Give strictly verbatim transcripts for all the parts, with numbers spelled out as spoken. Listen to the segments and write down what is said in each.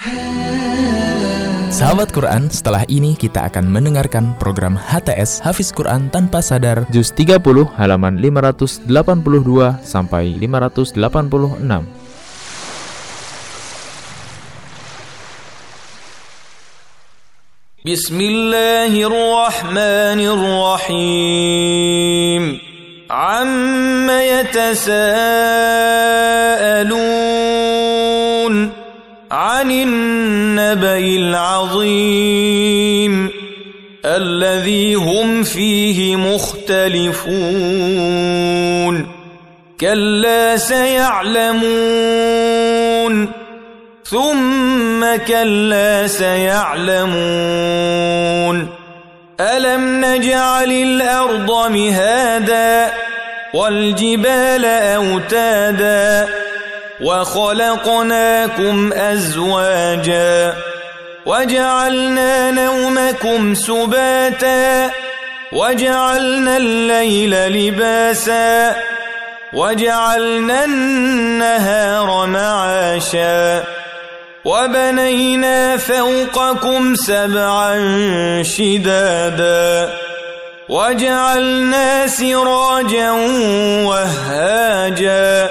Sahabat Quran, setelah ini kita akan mendengarkan program H T S Hafiz Quran Tanpa Sadar Juz tiga puluh halaman lima ratus delapan puluh dua sampai lima ratus delapan puluh enam. Bismillahirrahmanirrahim. Amma yatasaalun 'anil naba'il 'azim alladhi hum fihi mukhtalifun. Kalla saya'lamun ثم كلا سيعلمون ألم نجعل الأرض مهادا والجبال أوتادا وخلقناكم أزواجا وجعلنا نومكم سباتا وجعلنا الليل لباسا وجعلنا النهار معاشا وبنينا فوقكم سبعا شدادا وجعلنا سراجا وهاجا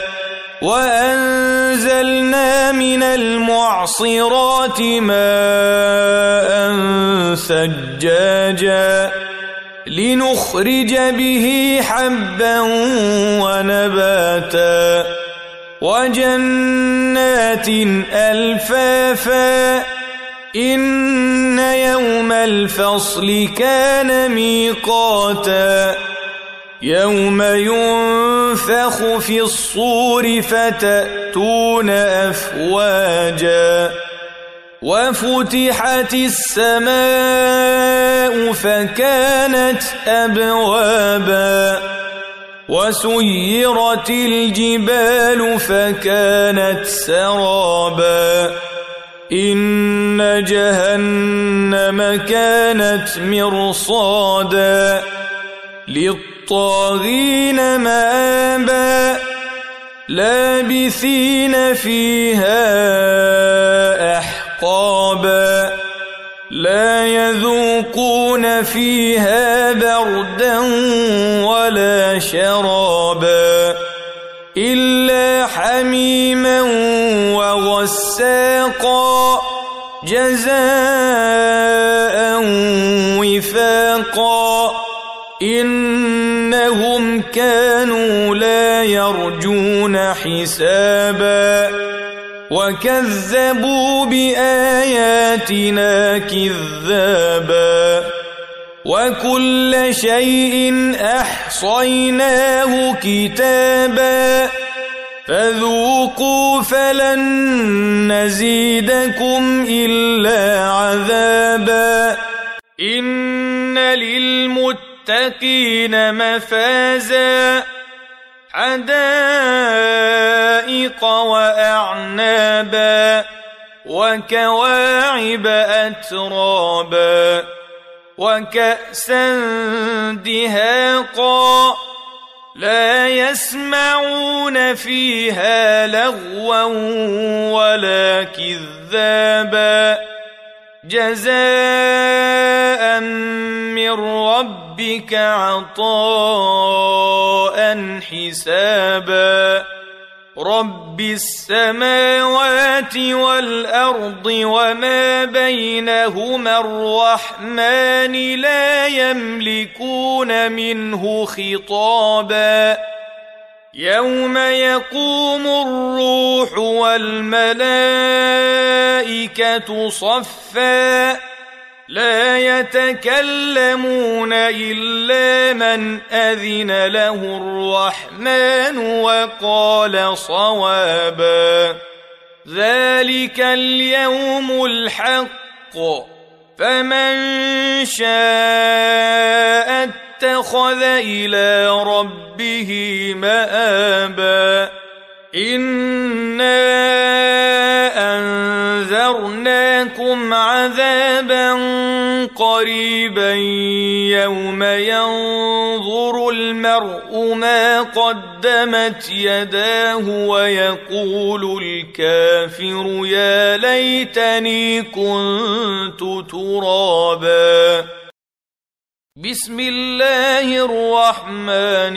وأنزلنا من المعصرات ماء ثجاجا لنخرج به حبا ونباتا وجنات ألفافا إن يوم الفصل كان ميقاتا يوم ينفخ في الصور فتأتون أفواجا وفتحت السماء فكانت أبوابا وسيرت الجبال فكانت سرابا إن جهنم كانت مرصادا للطاغين مآبا لابثين فيها أحقابا لا يذوقون فيها بردا ولا شرابا إلا حميما وغساقا جزاء وفاقا إنهم كانوا لا يرجون حسابا وكذبوا بآياتنا كذابا وكل شيء أحصيناه كتابا فذوقوا فلن نزيدكم إلا عذابا إن للمتقين مفازا حدائق وأعنابا وكواعب أترابا وكأسا دهاقا لا يسمعون فيها لغوا ولا كذابا جزاء من ربك عطاء حسابا رب السماوات والأرض وما بينهما الرحمن لا يملكون منه خطابا يوم يقوم الروح والملائكة صفا لا يتكلمون إلا من أذن له الرحمن وقال صوابا ذلك اليوم الحق فمن شاء اتخذ إلى ربه مآبا إنا أنذرناكم عذابا قريبا يوم ينظر المرء ما قدمت يداه ويقول الكافر يا ليتني كنت ترابا. بسم الله الرحمن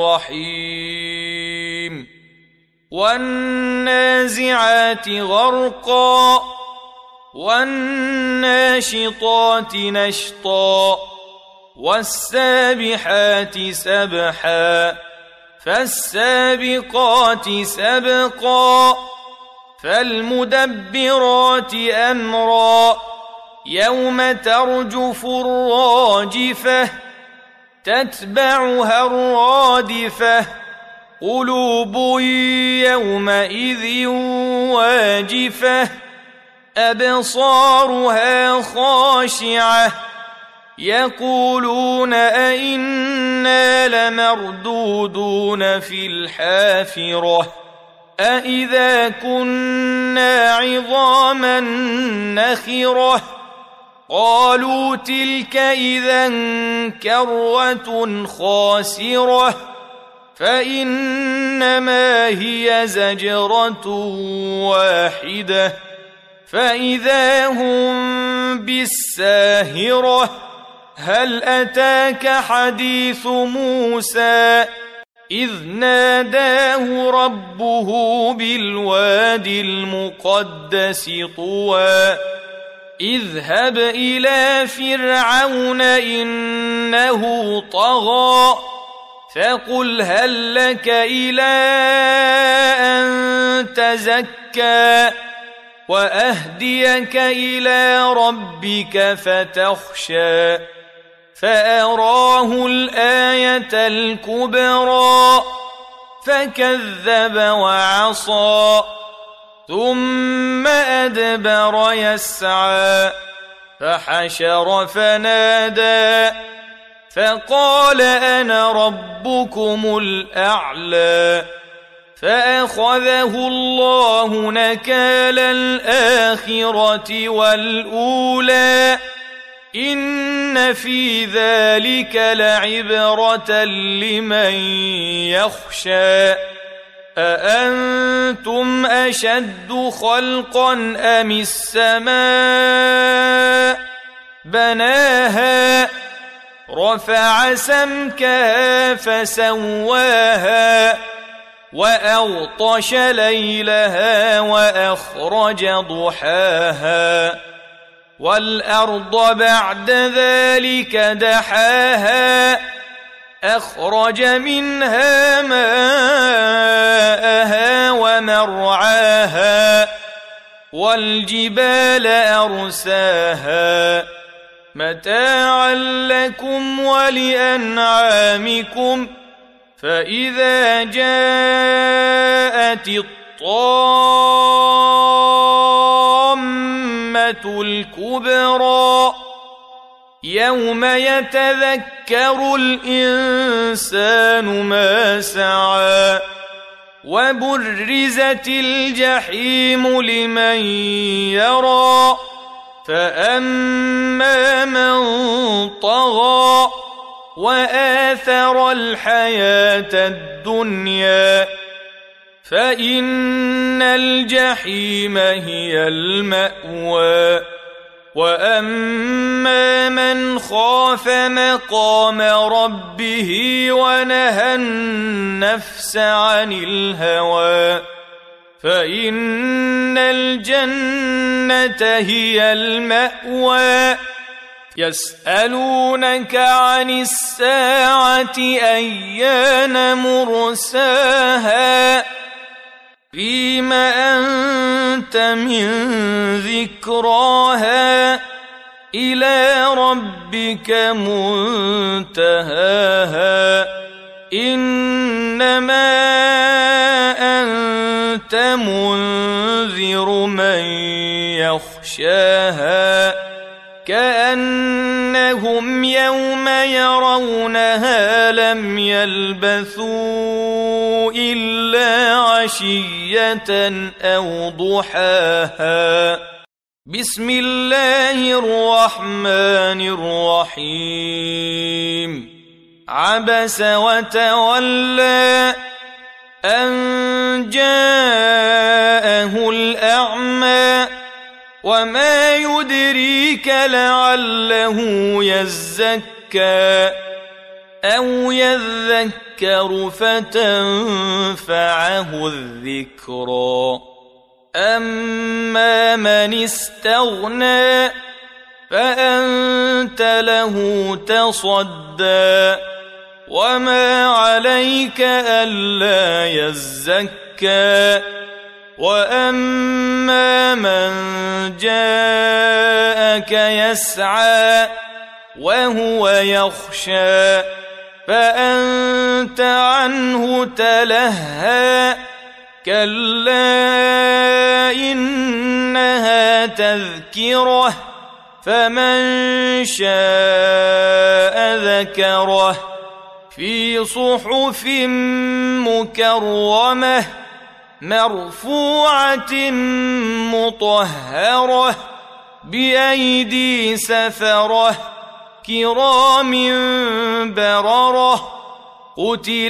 الرحيم. والنازعات غرقا والناشطات نشطا والسابحات سبحا فالسابقات سبقا فالمدبرات أمرا يوم ترجف الراجفة تتبعها الرادفة قلوب يومئذ واجفة أبصارها خاشعة يقولون أئنا لمردودون في الحافرة أئذا كنا عظاما نخرة قالوا تلك إذا كرة خاسرة فإنما هي زجرة واحدة فإذا هم بالساهرة هل أتاك حديث موسى إذ ناداه ربه بالوادي المقدس طوى اذهب إلى فرعون إنه طغى فقل هل لك إلى أن تزكى وأهديك إلى ربك فتخشى فأراه الآية الكبرى فكذب وعصى ثم أدبر يسعى فحشر فنادى فقال أنا ربكم الأعلى فأخذه الله نكال الآخرة والأولى إن في ذلك لعبرة لمن يخشى أأنتم أشد خلقا أم السماء بناها رفع سمكها فسواها وأغطش ليلها وأخرج ضحاها والأرض بعد ذلك دحاها أخرج منها ماءها ومرعاها والجبال أرساها متاعا لكم ولأنعامكم فإذا جاءت الطامة الكبرى يوم يتذكر الإنسان ما سعى وبرزت الجحيم لمن يرى فأما من طغى وآثر الحياة الدنيا فإن الجحيم هي المأوى وأما من خاف مقام ربه ونهى النفس عن الهوى فإن الجنة هي المأوى يسألونك عن الساعة أيان مرساها فيم أنت من ذكراها إلى ربك منتهاها إنما أنت منذر من يخشاها كأنهم يوم يرونها لم يلبثوا إلا عشية أو ضحاها بسم الله الرحمن الرحيم عبس وتولى أن جاءه الأعمى وما يدريك لعله يزكى أو يذكر فتنفعه الذكرى أما من استغنى فأنت له تصدى وما عليك ألا يزكى وأما من جاءك يسعى وهو يخشى فأنت عنه تلهى كلا إنها تذكرة فمن شاء ذكره في صحف مكرمة مرفوعة مطهرة بأيدي سفرة كرام بررة قتل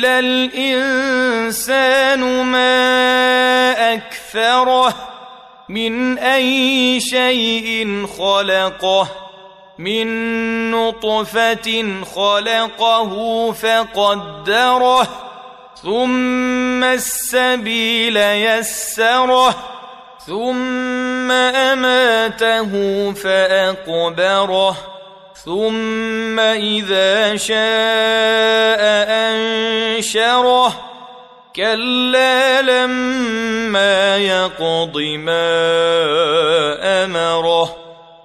الإنسان ما أكفره من أي شيء خلقه من نطفة خلقه فقدره ثم السبيل يسره ثم أماته فأقبره ثم إذا شاء أنشره كلا لما يقض ما أمره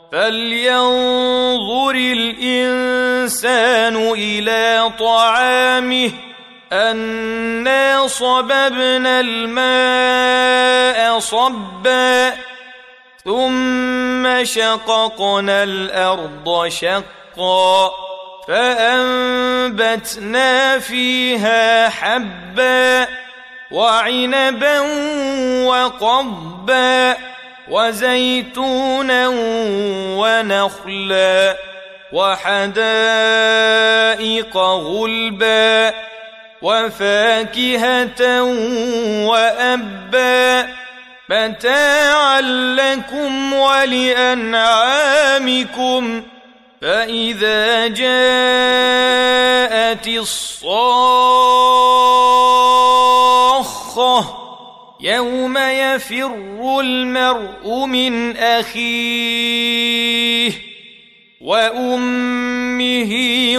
فلينظر الإنسان إلى طعامه أنا صببنا الماء صبا ثم شققنا الأرض شقا فأنبتنا فيها حبا وعنبا وقضبا وزيتونا ونخلا وحدائق غلبا وفاكهة وأبا متاعا لكم ولأنعامكم فإذا جاءت الصاخة يوم يفر المرء من أخيه وأمه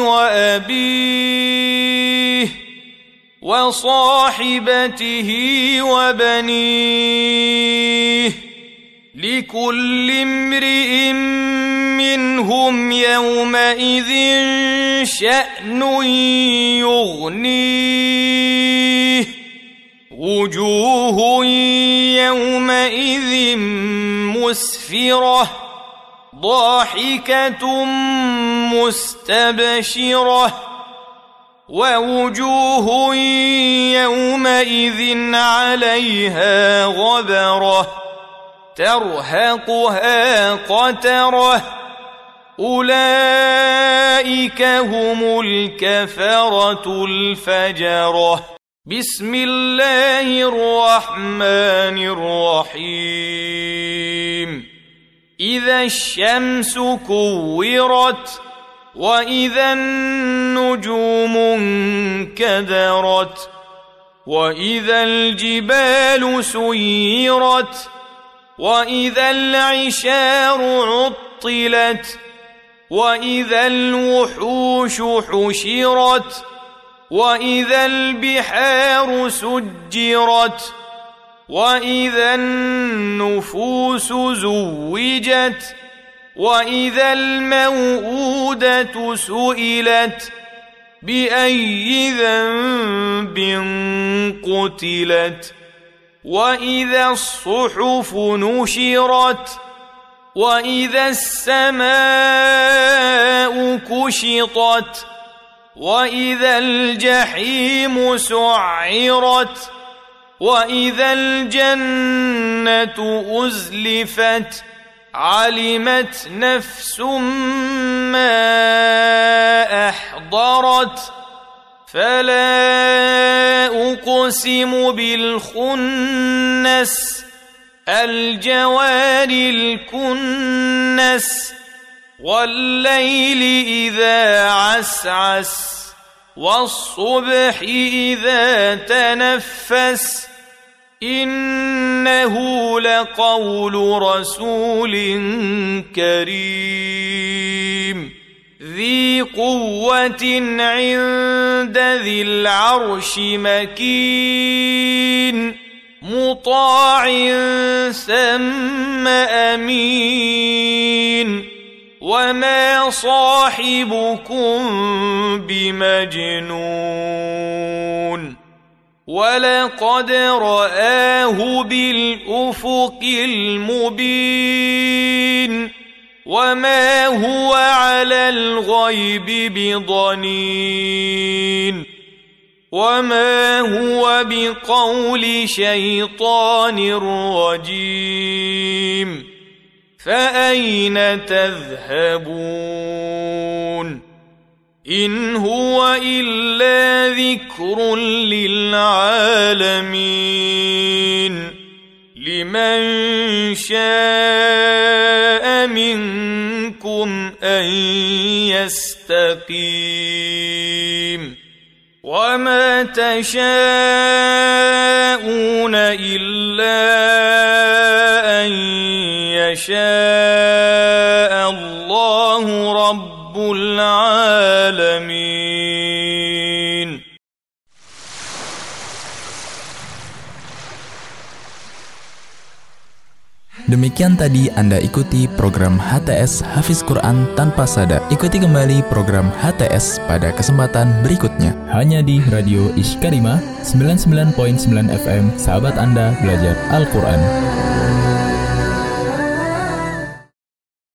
وأبيه وصاحبته وبنيه لكل امرئ منهم يومئذ شأن يغنيه وجوه يومئذ مسفرة ضاحكة مستبشرة ووجوه يومئذ عليها غبرة ترهقها قترة أولئك هم الكفرة الفجرة بسم الله الرحمن الرحيم إذا الشمس كورت وإذا النجوم انكدرت وإذا الجبال سيرت وإذا العشار عطلت وإذا الوحوش حشرت وإذا البحار سجرت وإذا النفوس زوجت وإذا الموءودة سئلت بأي ذنب قتلت وإذا الصحف نشرت وإذا السماء كشطت وإذا الجحيم سعرت وإذا الجنة أزلفت علمت نفس ما أحضرت فلا أقسم بالخنس الجوار الكنس والليل إذا عسعس والصبح إذا تنفس إنه لقول رسول كريم ذي قوة عند ذي العرش مكين مطاع ثم أمين وما صاحبكم بمجنون ولقد رآه بالأفق المبين وما هو على الغيب بضنين وما هو بقول شيطان رجيم فأين تذهبون إن هو إلا ذكر للعالمين لمن شاء منكم أن يستقيم وما تشاءون إلا أن يشاء الله رب العالمين. Demikian tadi Anda ikuti program H T S Hafiz Quran tanpa sadar. Ikuti kembali program H T S pada kesempatan berikutnya. Hanya di Radio Isykarima sembilan puluh sembilan koma sembilan F M, sahabat Anda belajar Al-Quran.